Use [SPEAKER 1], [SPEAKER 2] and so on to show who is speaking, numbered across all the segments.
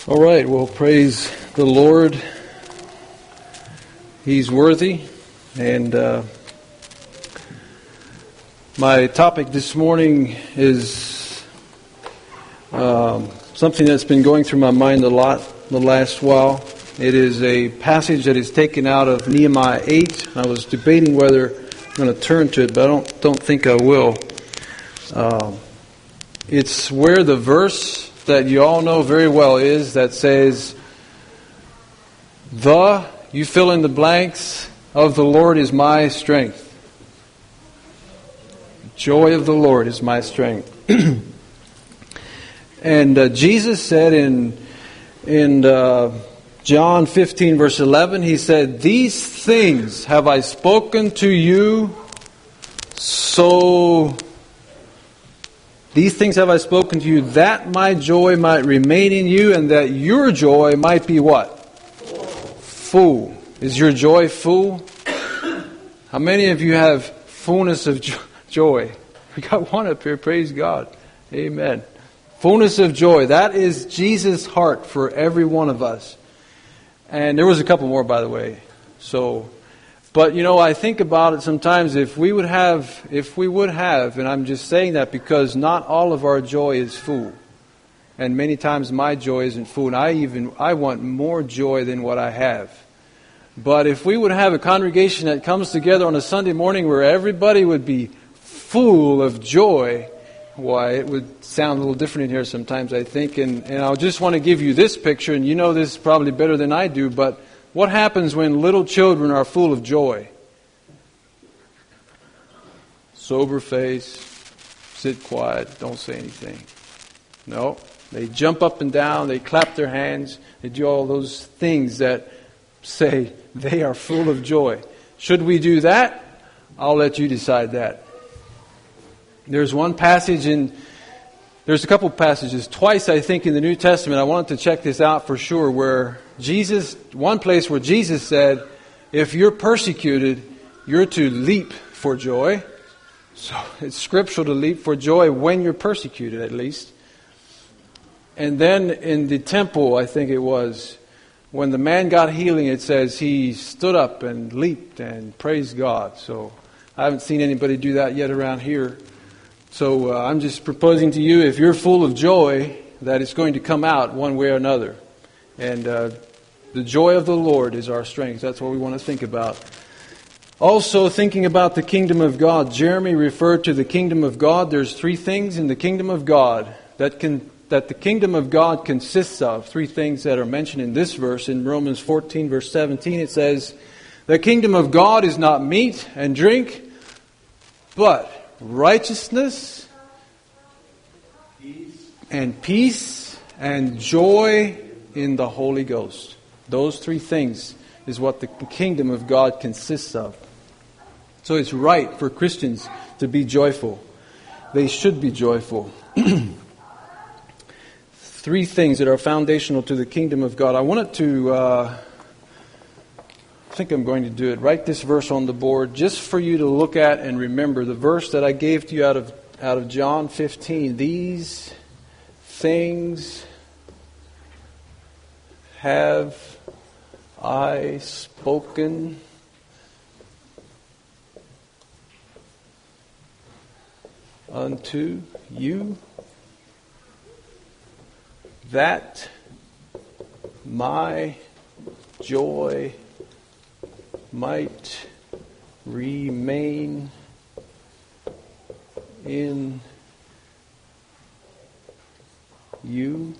[SPEAKER 1] All right, well, praise the Lord. He's worthy. And my topic this morning is something that's been going through my mind a lot the last while. It is a passage that is taken out of Nehemiah 8. I was debating whether I'm going to turn to it, but I don't think I will. It's where the verse that you all know very well is that says, you fill in the blanks, of the Lord is my strength. Joy of the Lord is my strength. And Jesus said in John 15 verse 11, He said, "These things have I spoken to you, These things have I spoken to you, that my joy might remain in you, and that your joy might be" what? Full. Is your joy full? How many of you have fullness of joy? We got one up here, praise God. Amen. Fullness of joy. That is Jesus' heart for every one of us. And there was a couple more, by the way. But I think about it sometimes, if we would have, and I'm just saying that because not all of our joy is full. And many times my joy isn't full, and I want more joy than what I have. But if we would have a congregation that comes together on a Sunday morning where everybody would be full of joy, why, it would sound a little different in here sometimes, I think. And I just want to give you this picture, and you know this probably better than I do, but what happens when little children are full of joy? Sober face, sit quiet, don't say anything. No, they jump up and down, they clap their hands, they do all those things that say they are full of joy. Should we do that? I'll let you decide that. There's a couple passages, twice I think in the New Testament, I wanted to check this out for sure, one place where Jesus said, if you're persecuted, you're to leap for joy. So it's scriptural to leap for joy when you're persecuted, at least. And then in the temple, I think it was, when the man got healing, it says he stood up and leaped and praised God. So I haven't seen anybody do that yet around here. So I'm just proposing to you, if you're full of joy, that it's going to come out one way or another. And the joy of the Lord is our strength. That's what we want to think about. Also, thinking about the kingdom of God. Jeremy referred to the kingdom of God. There's three things in the kingdom of God that the kingdom of God consists of. Three things that are mentioned in this verse. In Romans 14 verse 17 it says, "The kingdom of God is not meat and drink, but righteousness and peace and joy in the Holy Ghost." Those three things is what the kingdom of God consists of. So it's right for Christians to be joyful. They should be joyful. Three things that are foundational to the kingdom of God. I wanted to, I think I'm going to do it. Write this verse on the board just for you to look at and remember. The verse that I gave to you out of John 15. These things have I spoken unto you, that my joy might remain in you,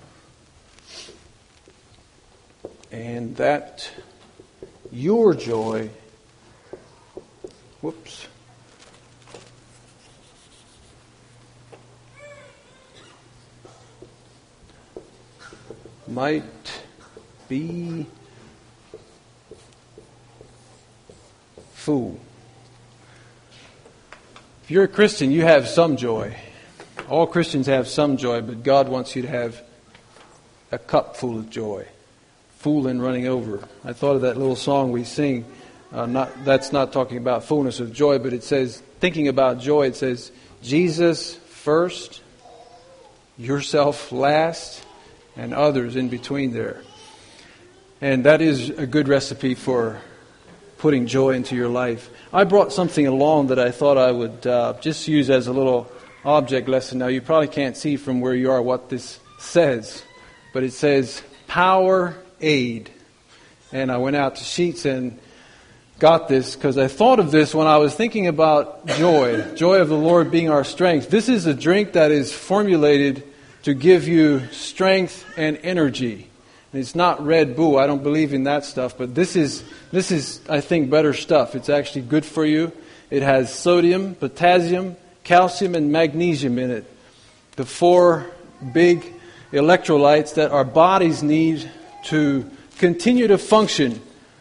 [SPEAKER 1] and that your joy might be full. If you're a Christian, you have some joy. All Christians have some joy, but God wants you to have a cup full of joy. Full and running over. I thought of that little song we sing. That's not talking about fullness of joy, but it says, thinking about joy, it says, Jesus first, yourself last, and others in between there. And that is a good recipe for putting joy into your life. I brought something along that I thought I would just use as a little object lesson. Now, you probably can't see from where you are what this says, but it says Power Aid. And I went out to Sheets and got this because I thought of this when I was thinking about joy of the Lord being our strength. This is a drink that is formulated to give you strength and energy. And it's not Red Bull. I don't believe in that stuff, but this is I think better stuff. It's actually good for you. It has sodium, potassium, calcium, and magnesium in it. The 4 big electrolytes that our bodies need to continue to function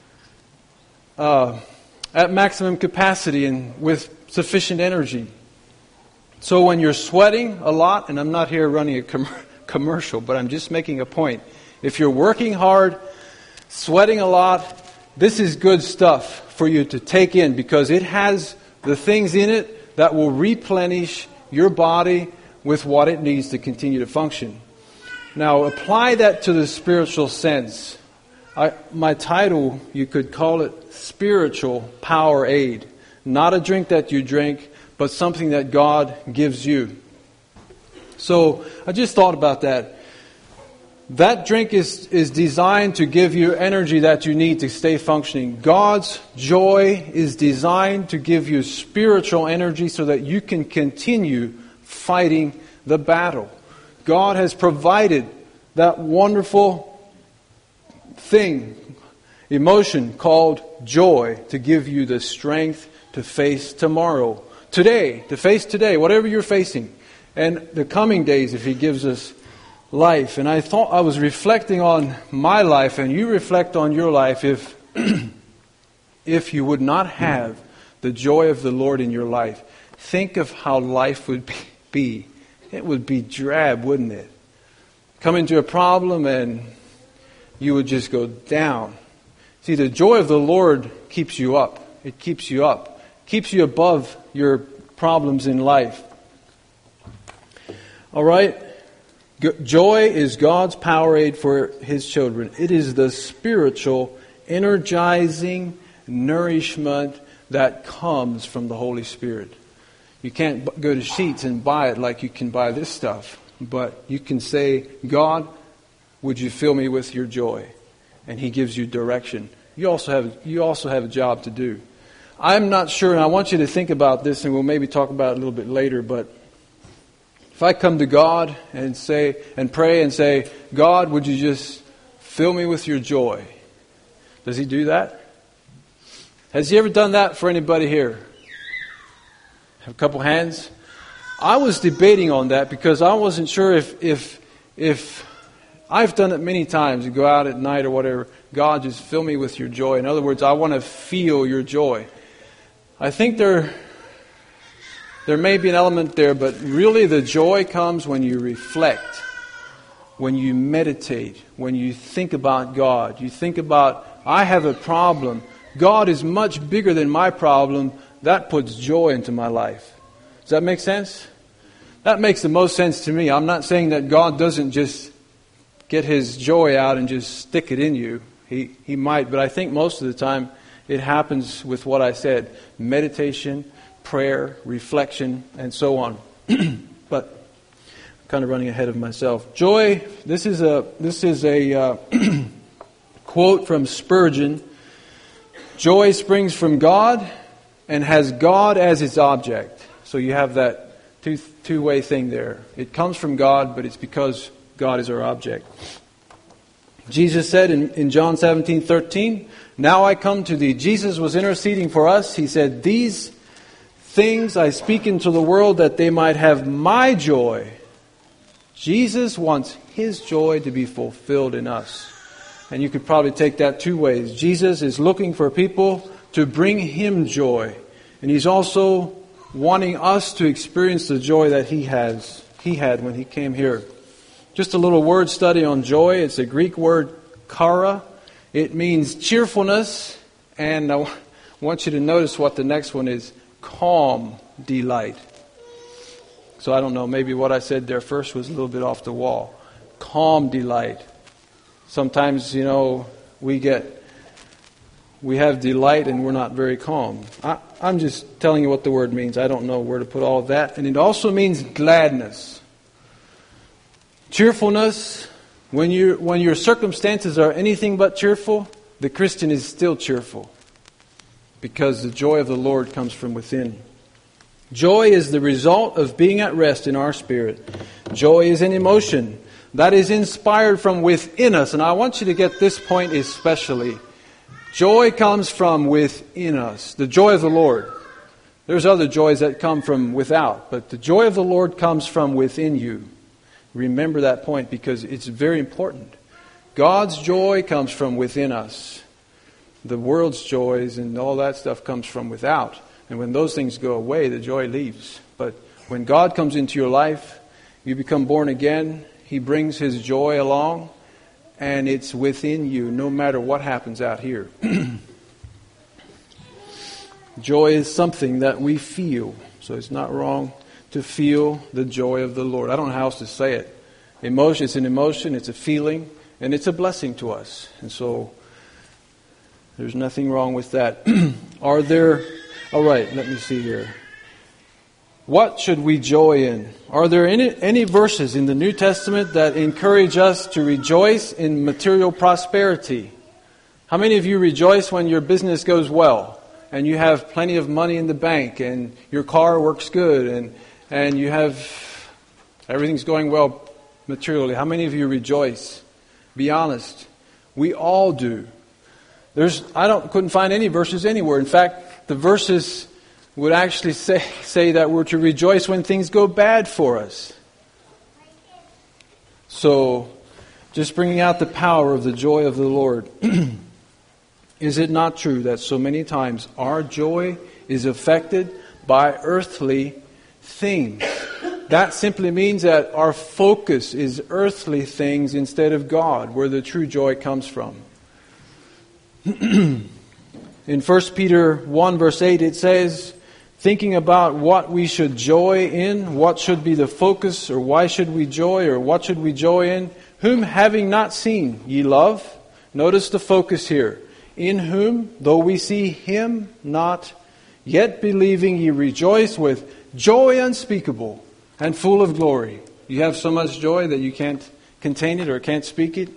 [SPEAKER 1] at maximum capacity and with sufficient energy. So when you're sweating a lot, and I'm not here running a commercial, but I'm just making a point. If you're working hard, sweating a lot, this is good stuff for you to take in because it has the things in it that will replenish your body with what it needs to continue to function. Now, apply that to the spiritual sense. My title, you could call it Spiritual Power Aid. Not a drink that you drink, but something that God gives you. So, I just thought about that. That drink is designed to give you energy that you need to stay functioning. God's joy is designed to give you spiritual energy so that you can continue fighting the battle. God has provided that wonderful thing, emotion called joy, to give you the strength to face tomorrow. Today, to face today, whatever you're facing. And the coming days if He gives us life. And I thought I was reflecting on my life, and you reflect on your life. If you would not have the joy of the Lord in your life, think of how life would be. It would be drab, wouldn't it? Come into a problem and you would just go down. See, the joy of the Lord keeps you up. It keeps you up. Keeps you above your problems in life. All right? Joy is God's power aid for His children. It is the spiritual, energizing nourishment that comes from the Holy Spirit. You can't go to Sheets and buy it like you can buy this stuff. But you can say, God, would you fill me with your joy? And He gives you direction. You also have a job to do. I'm not sure, and I want you to think about this, and we'll maybe talk about it a little bit later, but if I come to God and say and pray and say, God, would you just fill me with your joy? Does He do that? Has He ever done that for anybody here? Have a couple hands. I was debating on that because I wasn't sure if I've done it many times. You go out at night or whatever. God, just fill me with your joy. In other words, I want to feel your joy. I think there may be an element there, but really the joy comes when you reflect, when you meditate, when you think about God. You think about, I have a problem. God is much bigger than my problem. That puts joy into my life. Does that make sense? That makes the most sense to me. I'm not saying that God doesn't just get His joy out and just stick it in you. He might, but I think most of the time it happens with what I said. Meditation, prayer, reflection, and so on. But I'm kind of running ahead of myself. Joy, this is a quote from Spurgeon. Joy springs from God and has God as its object. So you have that two-way thing there. It comes from God, but it's because God is our object. Jesus said in John 17:13, now I come to thee. Jesus was interceding for us. He said, these things I speak into the world that they might have my joy. Jesus wants His joy to be fulfilled in us. And you could probably take that two ways. Jesus is looking for people to bring Him joy. And He's also wanting us to experience the joy that He had when He came here. Just a little word study on joy. It's a Greek word, chara. It means cheerfulness. And I want you to notice what the next one is. Calm delight. So I don't know, maybe what I said there first was a little bit off the wall. calm delight. Sometimes, we have delight and we're not very calm. I'm just telling you what the word means. I don't know where to put all of that. And it also means gladness. Cheerfulness. When your circumstances are anything but cheerful, the Christian is still cheerful, because the joy of the Lord comes from within. Joy is the result of being at rest in our spirit. Joy is an emotion that is inspired from within us. And I want you to get this point especially. Joy comes from within us. The joy of the Lord. There's other joys that come from without, but the joy of the Lord comes from within you. Remember that point, because it's very important. God's joy comes from within us. The world's joys and all that stuff comes from without. And when those things go away, the joy leaves. But when God comes into your life, you become born again, He brings His joy along, and it's within you no matter what happens out here. Joy is something that we feel, so it's not wrong to feel the joy of the Lord. I don't know how else to say it. Emotion, it's an emotion, it's a feeling, and it's a blessing to us. And so there's nothing wrong with that. All right, let me see here. What should we joy in? Are there any verses in the New Testament that encourage us to rejoice in material prosperity? How many of you rejoice when your business goes well and you have plenty of money in the bank and your car works good and you have everything's going well materially? How many of you rejoice? Be honest. We all do. Couldn't find any verses anywhere. In fact, the verses would actually say that we're to rejoice when things go bad for us. So, just bringing out the power of the joy of the Lord. Is it not true that so many times our joy is affected by earthly things? That simply means that our focus is earthly things instead of God, where the true joy comes from. In 1 Peter 1 verse 8 it says, thinking about what we should joy in, what should be the focus, or why should we joy, or what should we joy in, whom having not seen ye love. Notice the focus here. In whom, though we see Him not, yet believing ye rejoice with joy unspeakable and full of glory. You have so much joy that you can't contain it or can't speak it.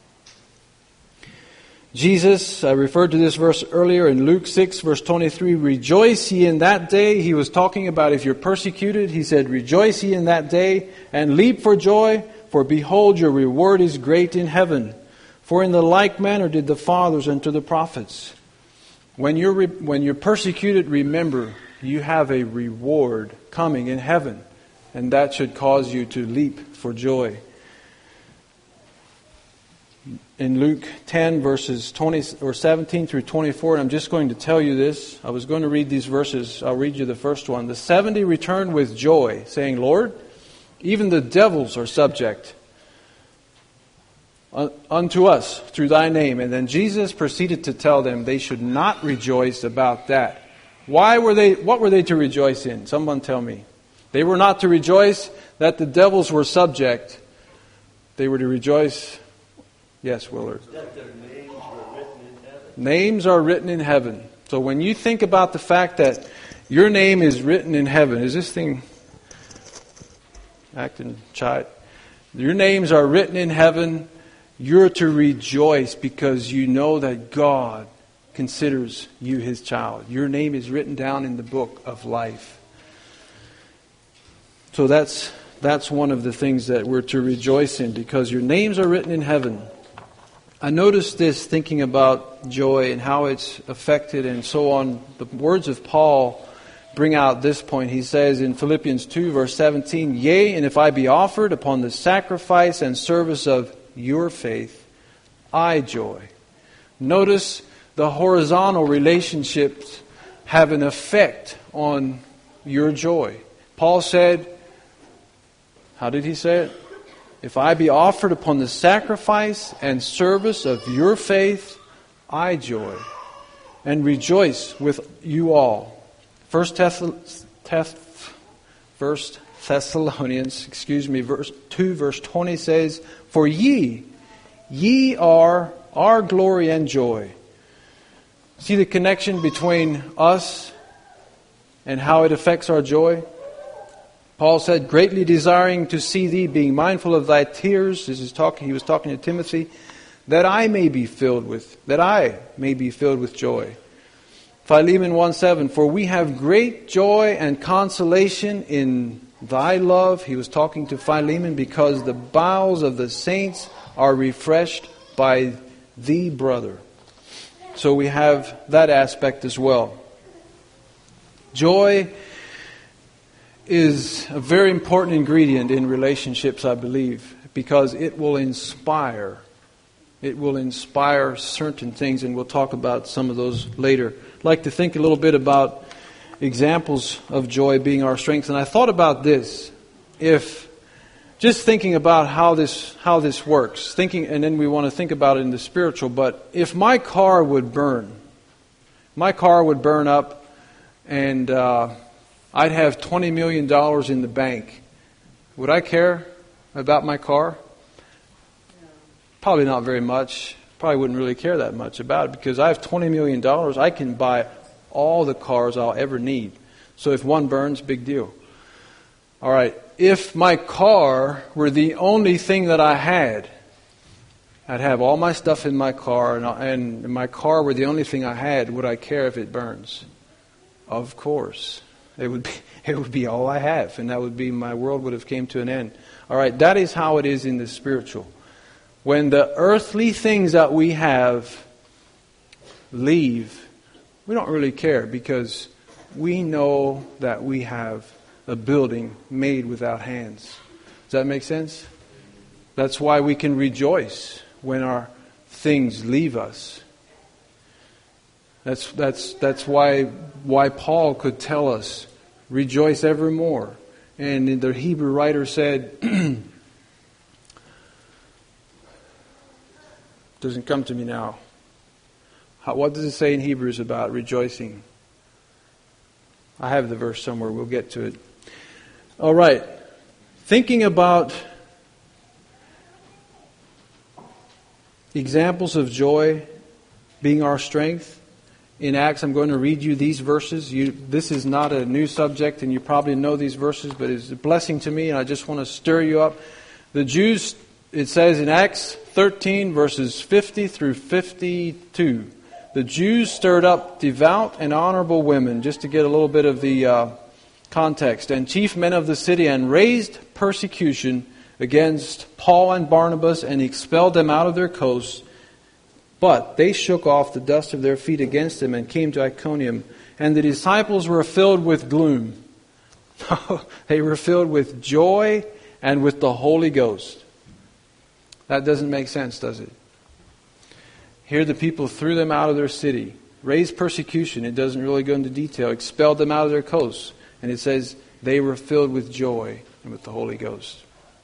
[SPEAKER 1] Jesus, I referred to this verse earlier in Luke 6 verse 23, rejoice ye in that day. He was talking about if you're persecuted. He said, rejoice ye in that day and leap for joy, for behold, your reward is great in heaven. For in the like manner did the fathers unto the prophets. When you're persecuted, remember, you have a reward coming in heaven. And that should cause you to leap for joy. In Luke 10 verses 17 through 24, and I'm just going to tell you this. I was going to read these verses. I'll read you the first one. The 70 returned with joy, saying, Lord, even the devils are subject unto us through thy name. And then Jesus proceeded to tell them they should not rejoice about that. What were they to rejoice in? Someone tell me. They were not to rejoice that the devils were subject. They were to rejoice. Yes, Willard.
[SPEAKER 2] That their names were written in heaven.
[SPEAKER 1] Names are written in heaven. So when you think about the fact that your name is written in heaven, is this thing acting shy? Your names are written in heaven. You're to rejoice because you know that God considers you His child. Your name is written down in the book of life. So that's one of the things that we're to rejoice in, because your names are written in heaven. I noticed this thinking about joy and how it's affected and so on. The words of Paul bring out this point. He says in Philippians 2 verse 17, yea, and if I be offered upon the sacrifice and service of your faith, I joy. Notice the horizontal relationships have an effect on your joy. Paul said, how did he say it? If I be offered upon the sacrifice and service of your faith, I joy and rejoice with you all. 1 Thessalonians, verse 2, verse 20 says, "For ye are our glory and joy." See the connection between us and how it affects our joy? Paul said, "Greatly desiring to see thee, being mindful of thy tears," he was talking to Timothy, "that I may be filled with joy." Philemon 1:7, "For we have great joy and consolation in thy love." He was talking to Philemon, "because the bowels of the saints are refreshed by thee, brother." So we have that aspect as well. Joy is a very important ingredient in relationships, I believe, because it will inspire. It will inspire certain things, and we'll talk about some of those later. I'd like to think a little bit about examples of joy being our strength. And I thought about this. Just thinking about how this works, and then we want to think about it in the spiritual, but if my car would burn up, and I'd have $20 million in the bank, would I care about my car? Probably not very much. Probably wouldn't really care that much about it, because I have $20 million. I can buy all the cars I'll ever need. So if one burns, big deal. All right. If my car were the only thing that I had, I'd have all my stuff in my car, and my car were the only thing I had, would I care if it burns? Of course. It would be all I have, and that would be, my world would have came to an end. All right, that is how it is in the spiritual. When the earthly things that we have leave, we don't really care, because we know that we have a building made without hands. Does that make sense? That's why we can rejoice when our things leave us. That's why Paul could tell us, rejoice evermore. And the Hebrew writer said, doesn't come to me now. What does it say in Hebrews about rejoicing? I have the verse somewhere. We'll get to it. All right. Thinking about examples of joy being our strength. In Acts, I'm going to read you these verses. This is not a new subject, and you probably know these verses, but it's a blessing to me, and I just want to stir you up. The Jews, it says in Acts 13, verses 50 through 52, the Jews stirred up devout and honorable women, just to get a little bit of the context, and chief men of the city, and raised persecution against Paul and Barnabas, and expelled them out of their coasts. But they shook off the dust of their feet against them and came to Iconium. And the disciples were filled with gloom. They were filled with joy and with the Holy Ghost. That doesn't make sense, does it? Here the people threw them out of their city, raised persecution. It doesn't really go into detail. Expelled them out of their coasts. And it says they were filled with joy and with the Holy Ghost.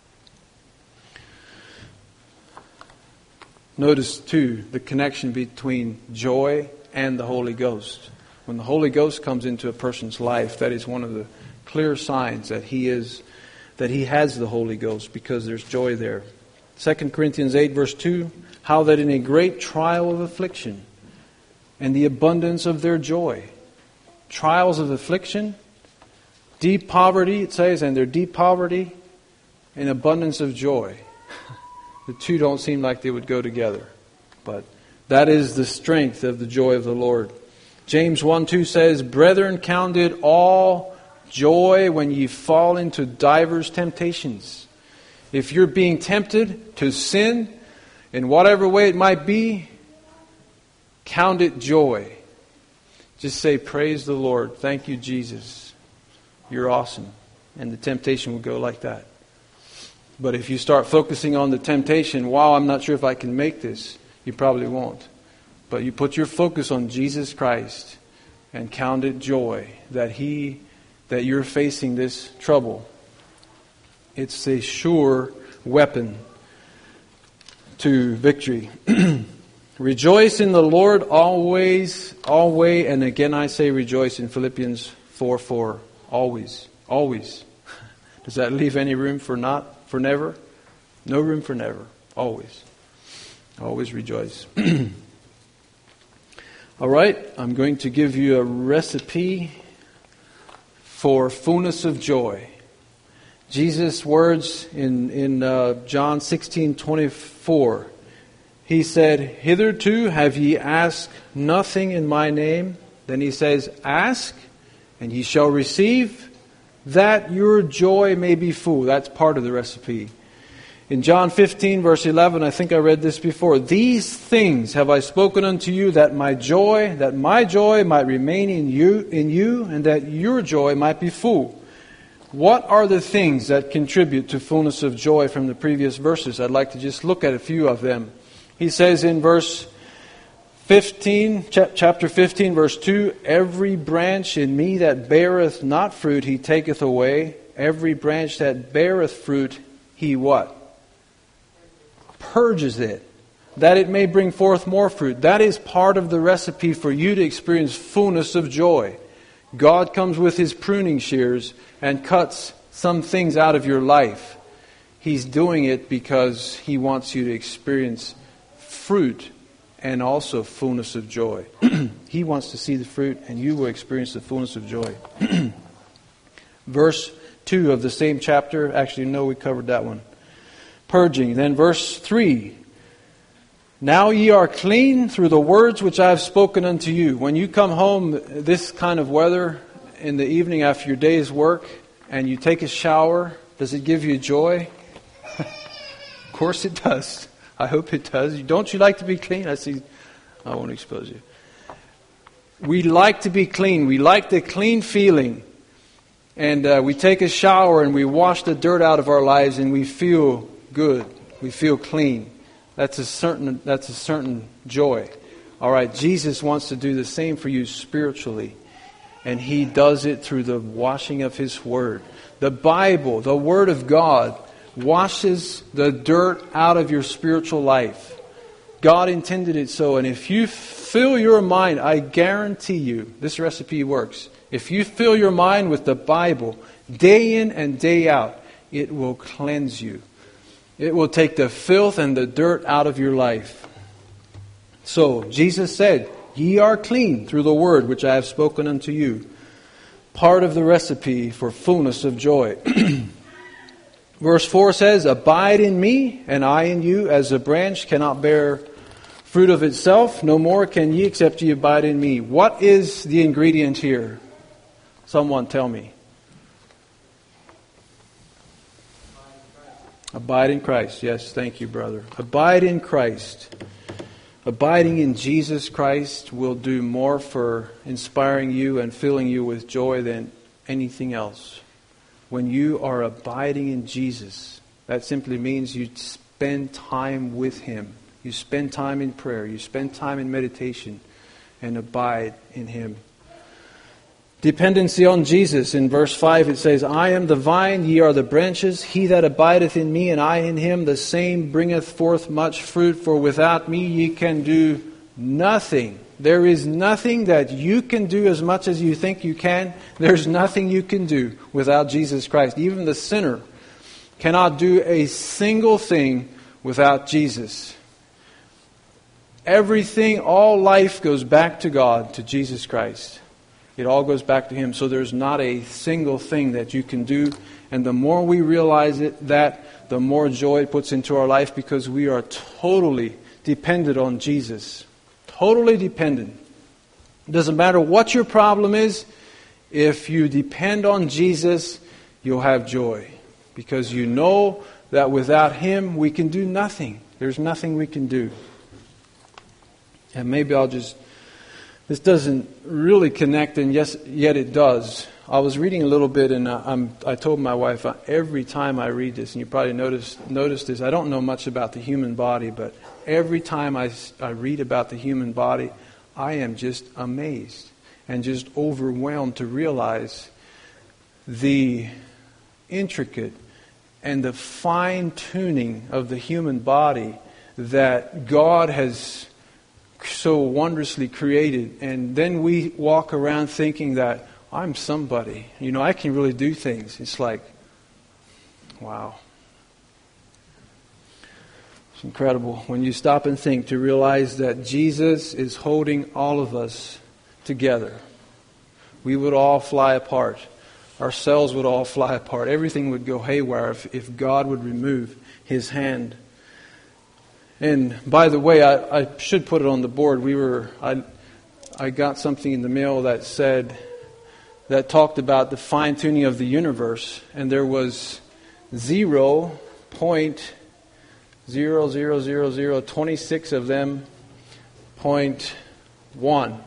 [SPEAKER 1] Notice, too, the connection between joy and the Holy Ghost. When the Holy Ghost comes into a person's life, that is one of the clear signs that he has the Holy Ghost, because there's joy there. 2 Corinthians 8, verse 2, how that in a great trial of affliction and the abundance of their joy. Trials of affliction, deep poverty, it says, and their deep poverty and abundance of joy. The two don't seem like they would go together. But that is the strength of the joy of the Lord. James 1:2 says, Brethren, count it all joy when ye fall into divers temptations. If you're being tempted to sin, in whatever way it might be, count it joy. Just say, praise the Lord. Thank you, Jesus. You're awesome. And the temptation will go like that. But if you start focusing on the temptation, wow, I'm not sure if I can make this, you probably won't. But you put your focus on Jesus Christ and count it joy that you're facing this trouble. It's a sure weapon to victory. Rejoice in the Lord always, and again I say rejoice in Philippians 4:4. Always, always. Does that leave any room for never? No room for never. Always. Always rejoice. All right, I'm going to give you a recipe for fullness of joy. Jesus' words in John 16:24. He said, "Hitherto have ye asked nothing in my name." Then he says, "Ask, and ye shall receive, that your joy may be full." That's part of the recipe. In John 15, verse 11, I think I read this before. "These things have I spoken unto you, that my joy might remain in you, and that your joy might be full." What are the things that contribute to fullness of joy from the previous verses? I'd like to just look at a few of them. He says in verse 15, chapter 15, verse 2, "Every branch in me that beareth not fruit, he taketh away. Every branch that beareth fruit, he" what? "Purges it, that it may bring forth more fruit." That is part of the recipe for you to experience fullness of joy. God comes with His pruning shears and cuts some things out of your life. He's doing it because He wants you to experience fruit and also fullness of joy. He wants to see the fruit, and you will experience the fullness of joy. Verse 2 of the same chapter. Actually, no, we covered that one. Purging. Then verse 3. "Now ye are clean through the words which I have spoken unto you." When you come home this kind of weather in the evening after your day's work and you take a shower, does it give you joy? Of course it does. I hope it does. Don't you like to be clean? I won't expose you. We like to be clean. We like the clean feeling. And we take a shower and we wash the dirt out of our lives and we feel good. We feel clean. That's a certain joy. All right, Jesus wants to do the same for you spiritually. And He does it through the washing of His Word. The Bible, the Word of God, washes the dirt out of your spiritual life. God intended it so. And if you fill your mind, I guarantee you, this recipe works. If you fill your mind with the Bible, day in and day out, it will cleanse you. It will take the filth and the dirt out of your life. So, Jesus said, "Ye are clean through the word which I have spoken unto you." Part of the recipe for fullness of joy. Verse 4 says, "Abide in me, and I in you, as a branch cannot bear fruit of itself, no more can ye except ye abide in me." What is the ingredient here? Someone tell me. Abide in Christ. Yes, thank you, brother. Abide in Christ. Abiding in Jesus Christ will do more for inspiring you and filling you with joy than anything else. When you are abiding in Jesus, that simply means you spend time with Him. You spend time in prayer. You spend time in meditation and abide in Him. Dependency on Jesus. In verse 5 it says, "I am the vine, ye are the branches. He that abideth in me, and I in him, the same bringeth forth much fruit. For without me ye can do nothing." There is nothing that you can do as much as you think you can. There's nothing you can do without Jesus Christ. Even the sinner cannot do a single thing without Jesus. Everything, all life goes back to God, to Jesus Christ. It all goes back to Him. So there's not a single thing that you can do. And the more we realize it, the more joy it puts into our life, because we are totally dependent on Jesus. Totally dependent. It doesn't matter what your problem is. If you depend on Jesus, you'll have joy. Because you know that without Him, we can do nothing. There's nothing we can do. And maybe this doesn't really connect, and yet it does. I was reading a little bit, and I told my wife, every time I read this, and you probably noticed this, I don't know much about the human body, but every time I read about the human body, I am just amazed and just overwhelmed to realize the intricate and the fine-tuning of the human body that God has so wondrously created. And then we walk around thinking that I'm somebody. I can really do things. It's like, Wow. It's incredible when you stop and think to realize that Jesus is holding all of us together. We would all fly apart. Our cells would all fly apart. Everything would go haywire if God would remove His hand. And by the way, I should put it on the board. I got something in the mail that talked about the fine-tuning of the universe, and there was 0.00026 of them 0.1.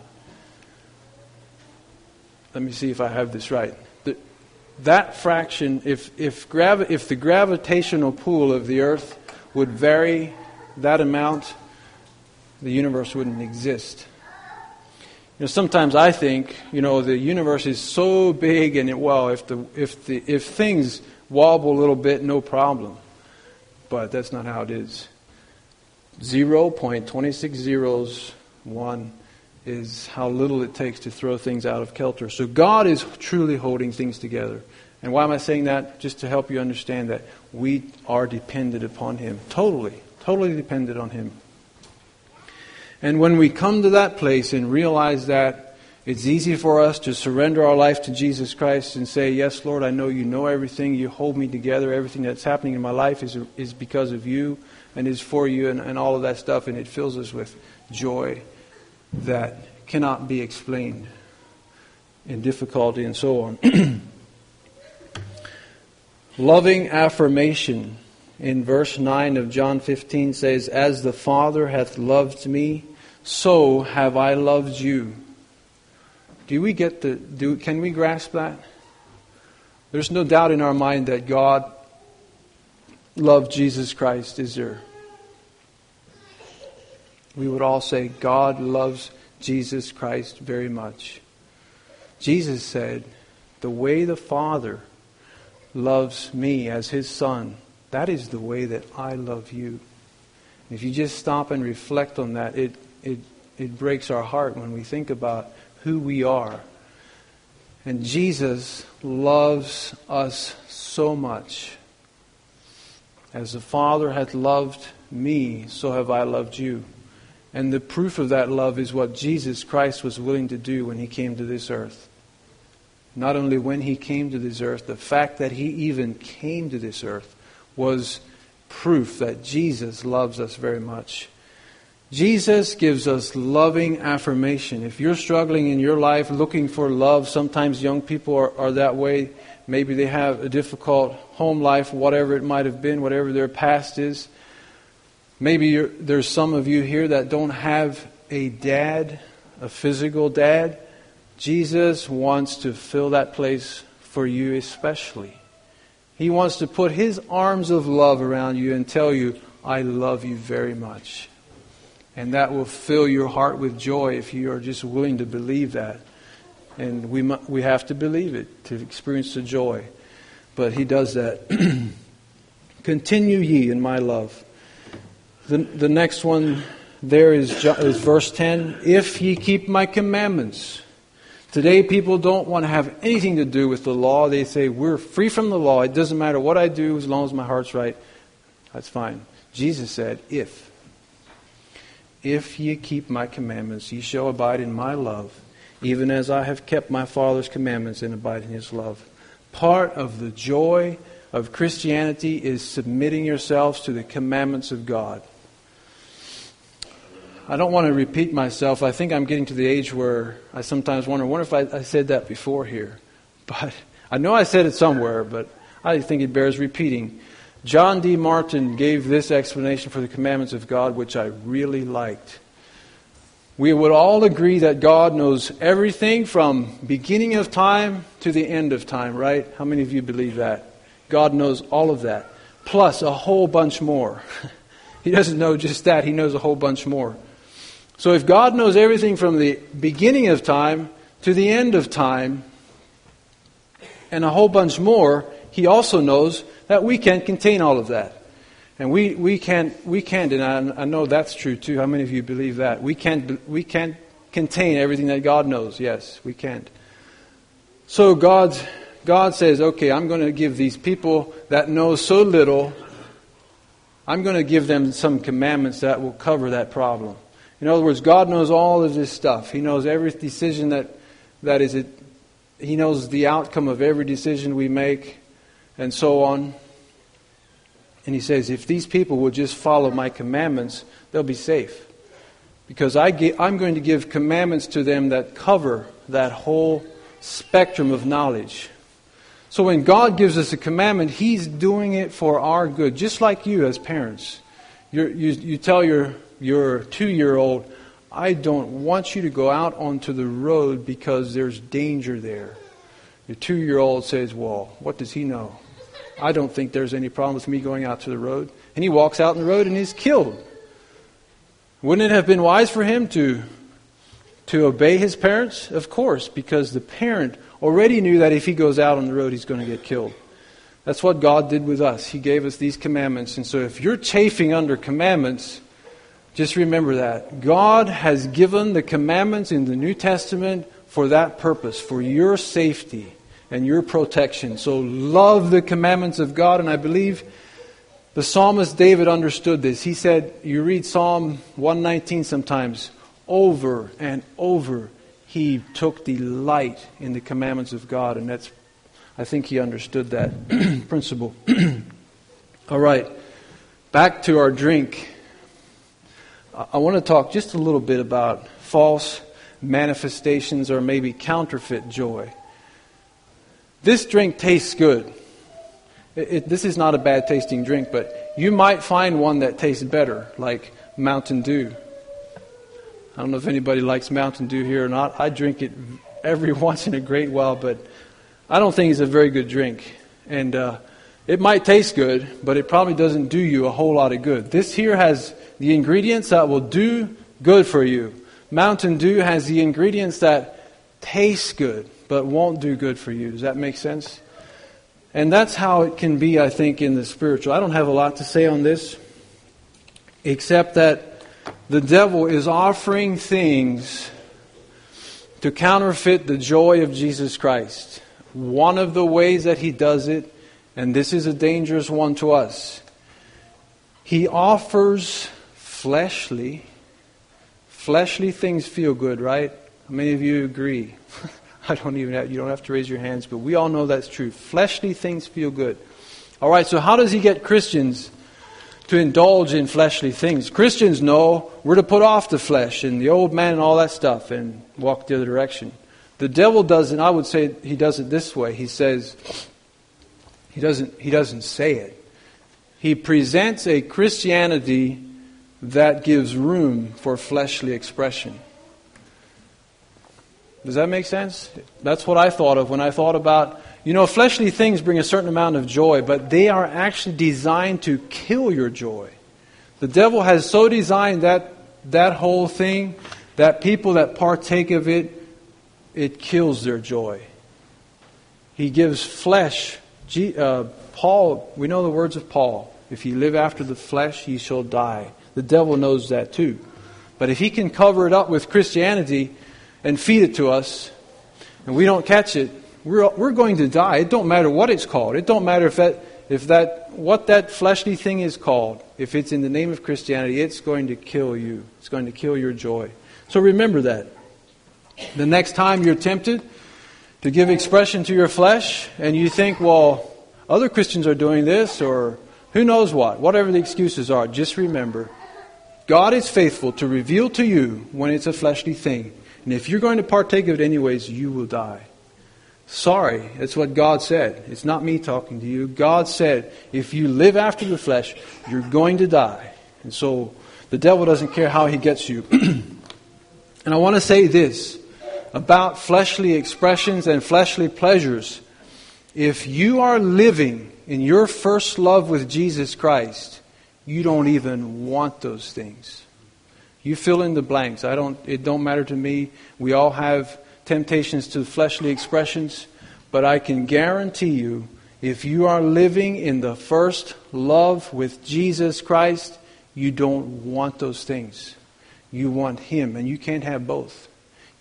[SPEAKER 1] Let me see if I have this right. That fraction, if the gravitational pull of the Earth would vary that amount, the universe wouldn't exist. Sometimes I think, the universe is so big, and if things wobble a little bit, no problem. But that's not how it is. 0.2601 is how little it takes to throw things out of kilter. So God is truly holding things together. And why am I saying that? Just to help you understand that we are dependent upon Him. Totally dependent on Him. And when we come to that place and realize that it's easy for us to surrender our life to Jesus Christ and say, yes, Lord, I know You know everything. You hold me together. Everything that's happening in my life is because of You and is for You and all of that stuff. And it fills us with joy that cannot be explained in difficulty and so on. Loving affirmation in verse 9 of John 15 says, as the Father hath loved me, so have I loved you. Can we grasp that? There's no doubt in our mind that God loved Jesus Christ, is there? We would all say, God loves Jesus Christ very much. Jesus said, the way the Father loves me as His Son, that is the way that I love you. If you just stop and reflect on that, it breaks our heart when we think about who we are. And Jesus loves us so much. As the Father hath loved me, so have I loved you. And the proof of that love is what Jesus Christ was willing to do when He came to this earth. Not only when He came to this earth, the fact that He even came to this earth was proof that Jesus loves us very much. Jesus gives us loving affirmation. If you're struggling in your life looking for love, sometimes young people are that way. Maybe they have a difficult home life, whatever it might have been, whatever their past is. Maybe there's some of you here that don't have a dad, a physical dad. Jesus wants to fill that place for you especially. He wants to put His arms of love around you and tell you, I love you very much. And that will fill your heart with joy if you are just willing to believe that. And we have to believe it to experience the joy. But He does that. Continue ye in my love. The next one there is verse 10. If ye keep my commandments. Today people don't want to have anything to do with the law. They say, we're free from the law. It doesn't matter what I do as long as my heart's right. That's fine. Jesus said, if ye keep my commandments, ye shall abide in my love, even as I have kept my Father's commandments and abide in His love. Part of the joy of Christianity is submitting yourselves to the commandments of God. I don't want to repeat myself. I think I'm getting to the age where I sometimes wonder if I said that before here. But I know I said it somewhere, but I think it bears repeating. John D. Martin gave this explanation for the commandments of God, which I really liked. We would all agree that God knows everything from beginning of time to the end of time, right? How many of you believe that? God knows all of that, plus a whole bunch more. He doesn't know just that. He knows a whole bunch more. So if God knows everything from the beginning of time to the end of time and a whole bunch more, He also knows that we can't contain all of that. And we can't, and I know that's true too. How many of you believe that? We can't contain everything that God knows. Yes, we can't. So God's God says, okay, I'm going to give these people that know so little, I'm going to give them some commandments that will cover that problem. In other words, God knows all of this stuff. He knows every decision that is it. He knows the outcome of every decision we make, and so on. And He says, if these people will just follow my commandments, they'll be safe. Because I'm going to give commandments to them that cover that whole spectrum of knowledge. So when God gives us a commandment, He's doing it for our good. Just like you as parents. You tell your 2-year-old, I don't want you to go out onto the road because there's danger there. Your 2-year-old says, well, what does he know? I don't think there's any problem with me going out to the road. And he walks out on the road and is killed. Wouldn't it have been wise for him to obey his parents? Of course, because the parent already knew that if he goes out on the road, he's going to get killed. That's what God did with us. He gave us these commandments. And so if you're chafing under commandments, just remember that. God has given the commandments in the New Testament for that purpose, for your safety and your protection. So love the commandments of God. And I believe the psalmist David understood this. He said, you read Psalm 119 sometimes, over and over, he took delight in the commandments of God. And I think he understood that principle. All right, back to our drink. I want to talk just a little bit about false manifestations or maybe counterfeit joy. This drink tastes good. This is not a bad tasting drink, but you might find one that tastes better, like Mountain Dew. I don't know if anybody likes Mountain Dew here or not. I drink it every once in a great while, but I don't think it's a very good drink. And it might taste good, but it probably doesn't do you a whole lot of good. This here has the ingredients that will do good for you. Mountain Dew has the ingredients that taste good, but won't do good for you. Does that make sense? And that's how it can be, I think, in the spiritual. I don't have a lot to say on this, except that the devil is offering things to counterfeit the joy of Jesus Christ. One of the ways that he does it, and this is a dangerous one to us, he offers fleshly things feel good, right? How many of you agree? You don't have to raise your hands, but we all know that's true. Fleshly things feel good. All right, so how does he get Christians to indulge in fleshly things? Christians know we're to put off the flesh and the old man and all that stuff and walk the other direction. The devil doesn't. I would say he does it this way. He says, he doesn't say it. He presents a Christianity that gives room for fleshly expression. Does that make sense? That's what I thought of when I thought about, fleshly things bring a certain amount of joy, but they are actually designed to kill your joy. The devil has so designed that whole thing that people that partake of it, it kills their joy. He gives flesh. Paul, we know the words of Paul. If ye live after the flesh, ye shall die. The devil knows that too. But if he can cover it up with Christianity and feed it to us, and we don't catch it, we're going to die. It don't matter what it's called. It don't matter what that fleshly thing is called. If it's in the name of Christianity, it's going to kill you. It's going to kill your joy. So remember that. The next time you're tempted to give expression to your flesh, and you think, well, other Christians are doing this, or who knows what, whatever the excuses are, just remember, God is faithful to reveal to you when it's a fleshly thing. And if you're going to partake of it anyways, you will die. Sorry, that's what God said. It's not me talking to you. God said, if you live after the flesh, you're going to die. And so the devil doesn't care how he gets you. And I want to say this about fleshly expressions and fleshly pleasures. If you are living in your first love with Jesus Christ, you don't even want those things. You fill in the blanks. It don't matter to me. We all have temptations to fleshly expressions, but I can guarantee you, if you are living in the first love with Jesus Christ, you don't want those things. You want Him, and you can't have both.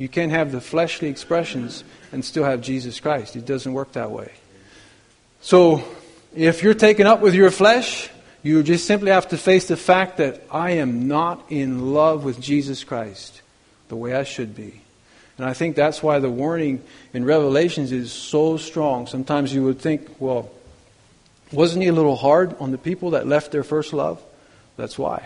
[SPEAKER 1] You can't have the fleshly expressions and still have Jesus Christ. It doesn't work that way. So, if you're taken up with your flesh, you just simply have to face the fact that I am not in love with Jesus Christ the way I should be. And I think that's why the warning in Revelations is so strong. Sometimes you would think, well, wasn't he a little hard on the people that left their first love? That's why.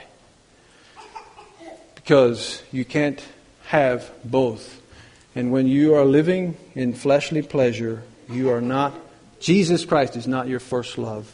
[SPEAKER 1] Because you can't have both. And when you are living in fleshly pleasure, you are not, Jesus Christ is not your first love.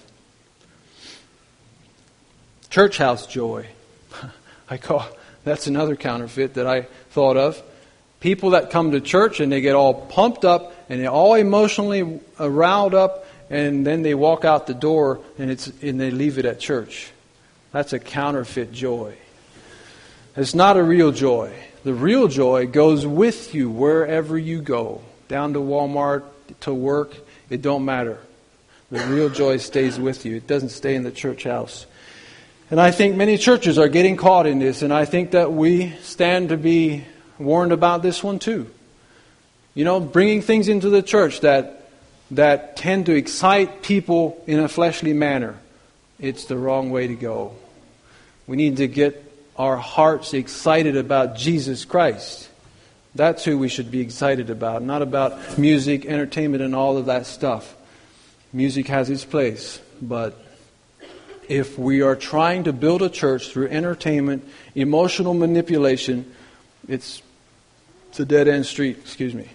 [SPEAKER 1] Church house joy. That's another counterfeit that I thought of. People that come to church and they get all pumped up and they're all emotionally riled up, and then they walk out the door and they leave it at church. That's a counterfeit joy. It's not a real joy. The real joy goes with you wherever you go. Down to Walmart, to work, it don't matter. The real joy stays with you. It doesn't stay in the church house. And I think many churches are getting caught in this, and I think that we stand to be warned about this one too. You know, bringing things into the church that tend to excite people in a fleshly manner. It's the wrong way to go. We need to get our hearts excited about Jesus Christ. That's who we should be excited about, not about music, entertainment, and all of that stuff. Music has its place, but if we are trying to build a church through entertainment, emotional manipulation, it's a dead-end street. Excuse me.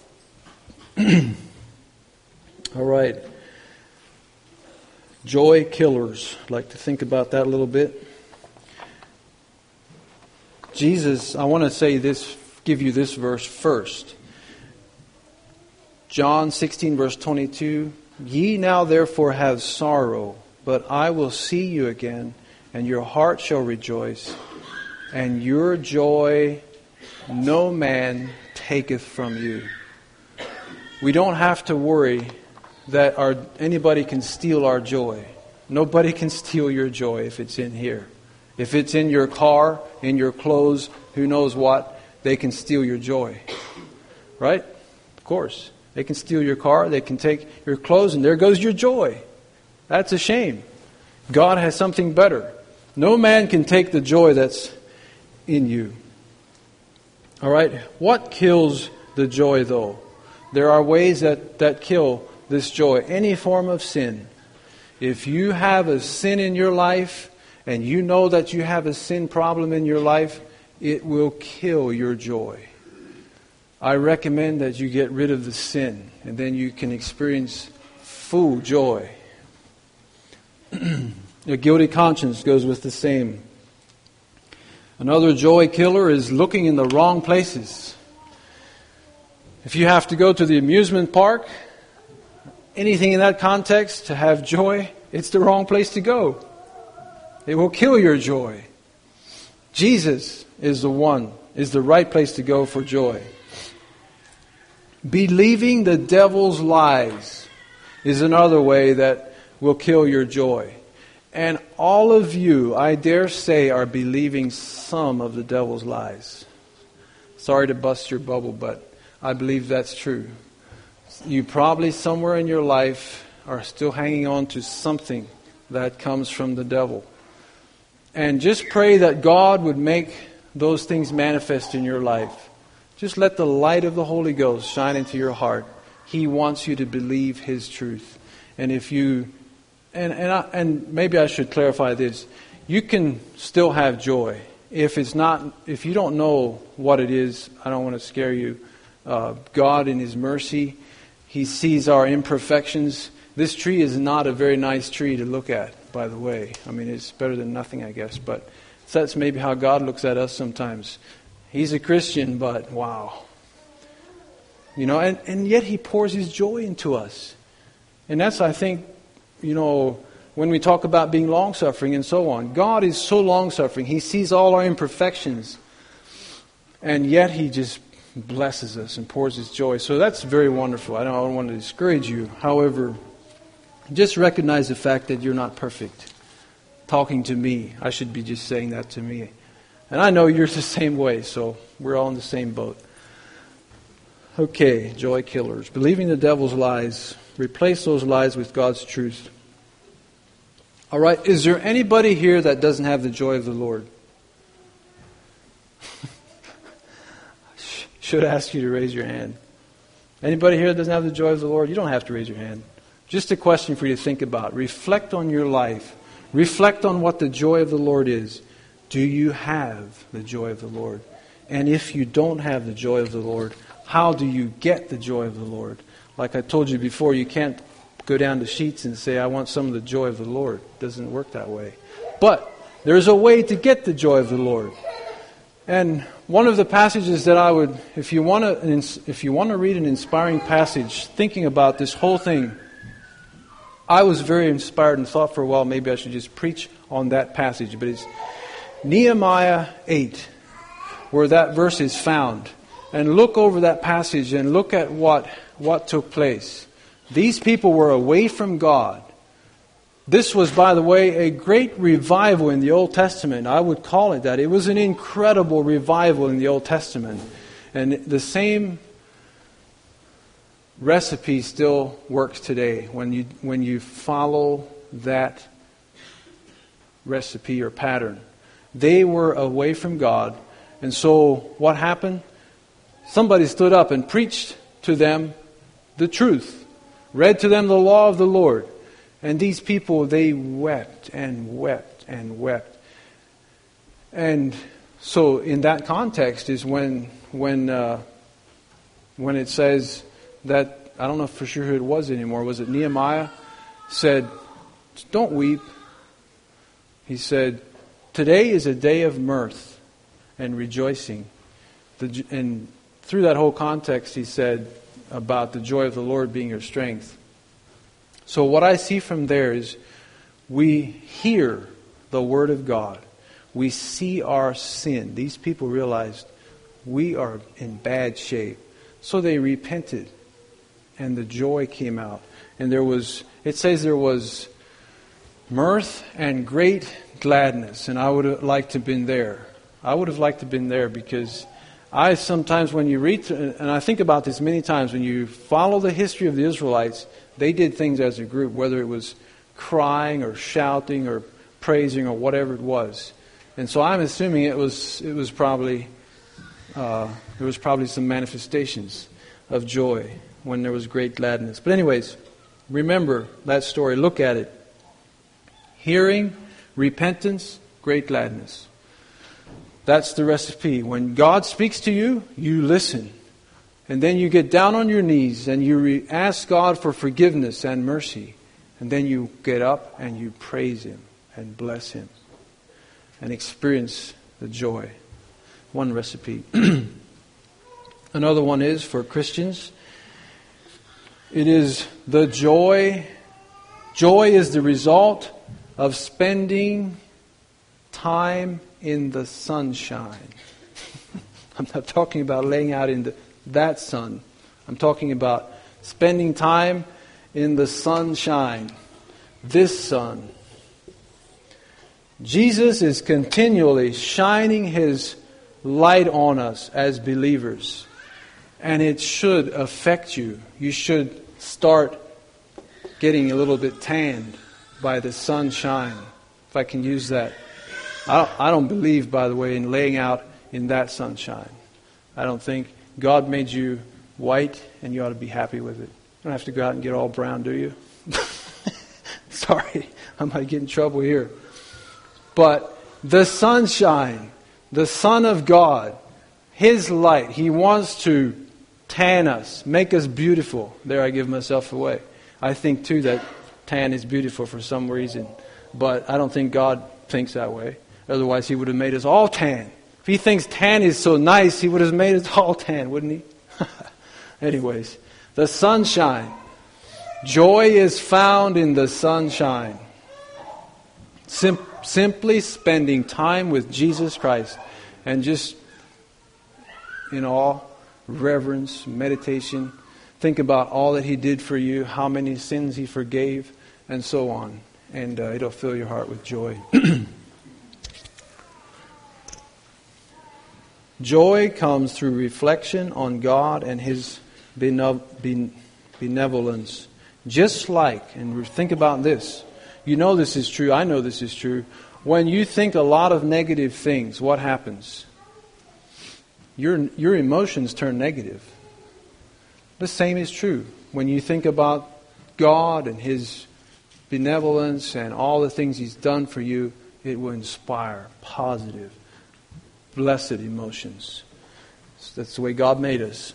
[SPEAKER 1] All right. Joy killers. I'd like to think about that a little bit. Jesus, I want to say this, give you this verse first. John 16, verse 22. Ye now therefore have sorrow, but I will see you again, and your heart shall rejoice, and your joy no man taketh from you. We don't have to worry that anybody can steal our joy. Nobody can steal your joy if it's in here. If it's in your car, in your clothes, who knows what, they can steal your joy. Right? Of course. They can steal your car, they can take your clothes, and there goes your joy. That's a shame. God has something better. No man can take the joy that's in you. All right? What kills the joy, though? There are ways that kill this joy. Any form of sin. If you have a sin in your life, and you know that you have a sin problem in your life, it will kill your joy. I recommend that you get rid of the sin, and then you can experience full joy. A guilty conscience goes with the same. Another joy killer is looking in the wrong places. If you have to go to the amusement park, anything in that context to have joy, it's the wrong place to go. It will kill your joy. Jesus is the right place to go for joy. Believing the devil's lies is another way that will kill your joy. And all of you, I dare say, are believing some of the devil's lies. Sorry to bust your bubble, but I believe that's true. You probably somewhere in your life are still hanging on to something that comes from the devil. And just pray that God would make those things manifest in your life. Just let the light of the Holy Ghost shine into your heart. He wants you to believe His truth. And if you, and maybe I should clarify this, you can still have joy. If you don't know what it is, I don't want to scare you. God in His mercy, He sees our imperfections. This tree is not a very nice tree to look at, by the way. I mean, it's better than nothing, I guess. But that's maybe how God looks at us sometimes. He's a Christian, but wow. You know, and yet He pours His joy into us. And that's, I think, you know, when we talk about being long-suffering and so on. God is so long-suffering. He sees all our imperfections. And yet He just blesses us and pours His joy. So that's very wonderful. I don't want to discourage you. However, just recognize the fact that you're not perfect. Talking to me, I should be just saying that to me. And I know you're the same way, so we're all in the same boat. Okay, joy killers. Believing the devil's lies. Replace those lies with God's truth. All right, is there anybody here that doesn't have the joy of the Lord? Should ask you to raise your hand. Anybody here that doesn't have the joy of the Lord? You don't have to raise your hand. Just a question for you to think about. Reflect on your life. Reflect on what the joy of the Lord is. Do you have the joy of the Lord? And if you don't have the joy of the Lord, how do you get the joy of the Lord? Like I told you before, you can't go down to Sheets and say, I want some of the joy of the Lord. It doesn't work that way. But there's a way to get the joy of the Lord. And one of the passages that I would, if you want to read an inspiring passage, thinking about this whole thing, I was very inspired and thought for a while maybe I should just preach on that passage. But it's Nehemiah 8, where that verse is found. And look over that passage and look at what took place. These people were away from God. This was, by the way, a great revival in the Old Testament. I would call it that. It was an incredible revival in the Old Testament. And the same recipe still works today when you follow that recipe or pattern. They were away from God. And so what happened? Somebody stood up and preached to them the truth. Read to them the law of the Lord. And these people, they wept and wept and wept. And so in that context is when it says that, I don't know for sure who it was anymore, was it Nehemiah? Said, don't weep. He said, today is a day of mirth and rejoicing. And through that whole context, he said about the joy of the Lord being your strength. So what I see from there is we hear the Word of God. We see our sin. These people realized we are in bad shape. So they repented. And the joy came out. And it says there was mirth and great gladness. And I would have liked to have been there. I would have liked to have been there because I sometimes when you read, and I think about this many times, when you follow the history of the Israelites, they did things as a group, whether it was crying or shouting or praising or whatever it was. And so I'm assuming it was probably some manifestations of joy when there was great gladness. But anyways, remember that story. Look at it. Hearing, repentance, great gladness. That's the recipe. When God speaks to you, you listen. And then you get down on your knees and you ask God for forgiveness and mercy. And then you get up and you praise Him and bless Him and experience the joy. One recipe. Another one is for Christians. It is the joy. Joy is the result of spending time in the sunshine. I'm not talking about laying out in that sun. I'm talking about spending time in the sunshine. This sun. Jesus is continually shining His light on us as believers. And it should affect you. You should start getting a little bit tanned by the sunshine, if I can use that. I don't believe, by the way, in laying out in that sunshine. I don't think God made you white and you ought to be happy with it. You don't have to go out and get all brown, do you? Sorry, I might get in trouble here. But the sunshine, the Son of God, His light, He wants to tan us, make us beautiful. There I give myself away. I think too that tan is beautiful for some reason. But I don't think God thinks that way. Otherwise He would have made us all tan. If He thinks tan is so nice, He would have made us all tan, wouldn't He? Anyways, the sunshine. Joy is found in the sunshine. Simply spending time with Jesus Christ and just in awe, reverence, meditation. Think about all that He did for you, how many sins He forgave, and so on. And it'll fill your heart with joy. Joy comes through reflection on God and His benevolence. Just like, and think about this. You know this is true. I know this is true. When you think a lot of negative things, what happens? Your emotions turn negative. The same is true. When you think about God and His benevolence and all the things He's done for you, it will inspire positive, blessed emotions. That's the way God made us.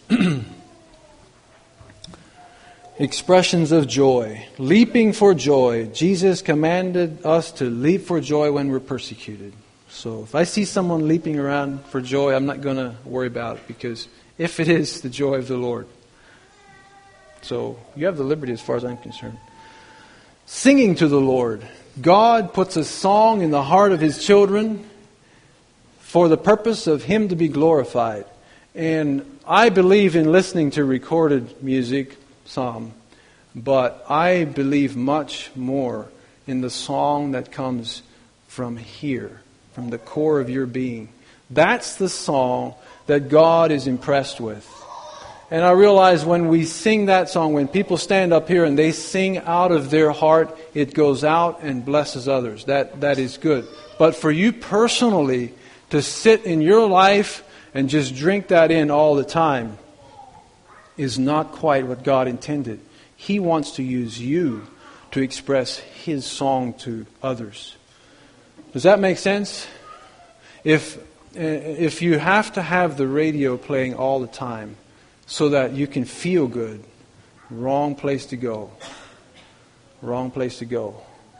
[SPEAKER 1] Expressions of joy. Leaping for joy. Jesus commanded us to leap for joy when we're persecuted. So if I see someone leaping around for joy, I'm not going to worry about it, because if it is the joy of the Lord. So you have the liberty as far as I'm concerned. Singing to the Lord. God puts a song in the heart of His children for the purpose of Him to be glorified. And I believe in listening to recorded music, some, but I believe much more in the song that comes from here, from the core of your being. That's the song that God is impressed with. And I realize when we sing that song, when people stand up here and they sing out of their heart, it goes out and blesses others. That is good. But for you personally to sit in your life and just drink that in all the time is not quite what God intended. He wants to use you to express His song to others. Does that make sense? If you have to have the radio playing all the time so that you can feel good, wrong place to go. Wrong place to go.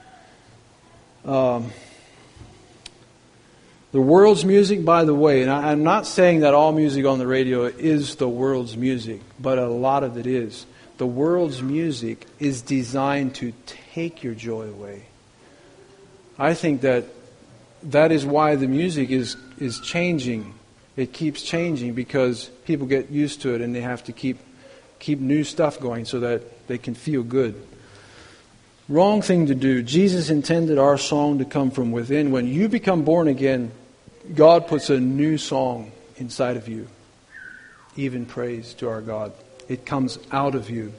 [SPEAKER 1] The world's music, by the way, and I'm not saying that all music on the radio is the world's music, but a lot of it is. The world's music is designed to take your joy away. I think that is why the music is changing. It keeps changing because people get used to it and they have to keep new stuff going so that they can feel good. Wrong thing to do. Jesus intended our song to come from within. When you become born again, God puts a new song inside of you. Even praise to our God. It comes out of you.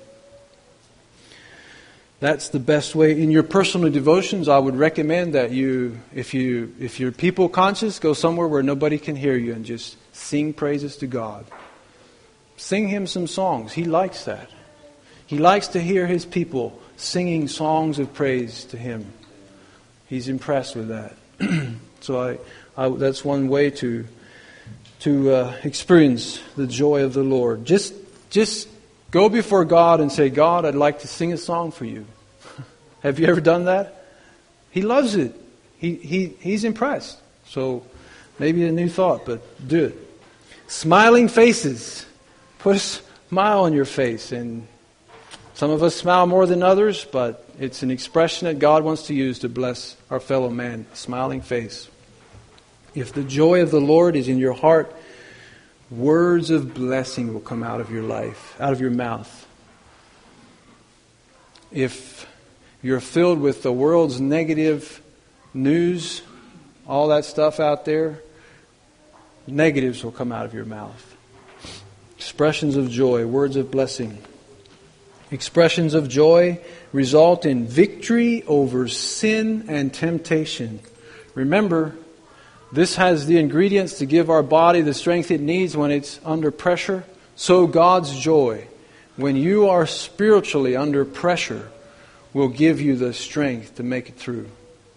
[SPEAKER 1] That's the best way. In your personal devotions, I would recommend that if you're people conscious, go somewhere where nobody can hear you and just sing praises to God. Sing Him some songs. He likes that. He likes to hear His people singing songs of praise to Him. He's impressed with that. So that's one way to experience the joy of the Lord. Just go before God and say, God, I'd like to sing a song for you. Have you ever done that? He loves it. He's impressed. So maybe a new thought, but do it. Smiling faces. Put a smile on your face. And some of us smile more than others, but it's an expression that God wants to use to bless our fellow man. Smiling face. If the joy of the Lord is in your heart, words of blessing will come out of your life, out of your mouth. If you're filled with the world's negative news, all that stuff out there, negatives will come out of your mouth. Expressions of joy, words of blessing. Expressions of joy result in victory over sin and temptation. Remember, this has the ingredients to give our body the strength it needs when it's under pressure. So God's joy, when you are spiritually under pressure, will give you the strength to make it through.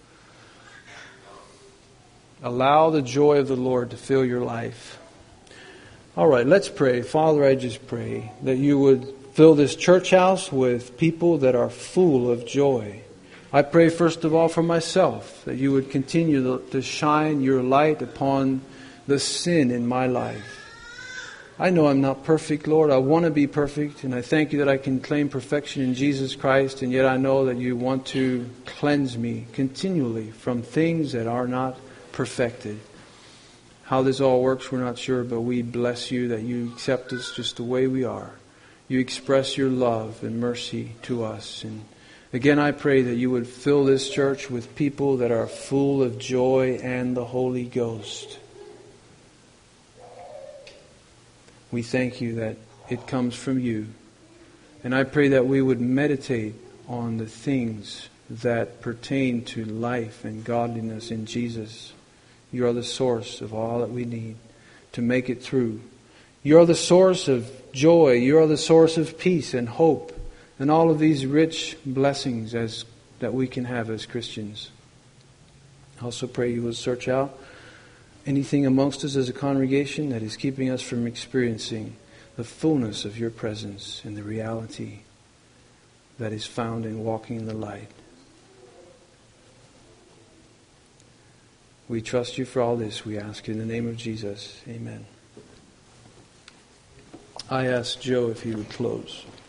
[SPEAKER 1] Allow the joy of the Lord to fill your life. All right, let's pray. Father, I just pray that you would fill this church house with people that are full of joy. I pray first of all for myself, that you would continue to shine your light upon the sin in my life. I know I'm not perfect, Lord. I want to be perfect, and I thank you that I can claim perfection in Jesus Christ, and yet I know that you want to cleanse me continually from things that are not perfected. How this all works, we're not sure, but we bless you that you accept us just the way we are. You express your love and mercy to us. And again, I pray that you would fill this church with people that are full of joy and the Holy Ghost. We thank you that it comes from you. And I pray that we would meditate on the things that pertain to life and godliness in Jesus. You are the source of all that we need to make it through. You are the source of joy. You are the source of peace and hope and all of these rich blessings that we can have as Christians. I also pray you will search out anything amongst us as a congregation that is keeping us from experiencing the fullness of your presence and the reality that is found in walking in the light. We trust you for all this, we ask in the name of Jesus. Amen. I ask Joe if he would close.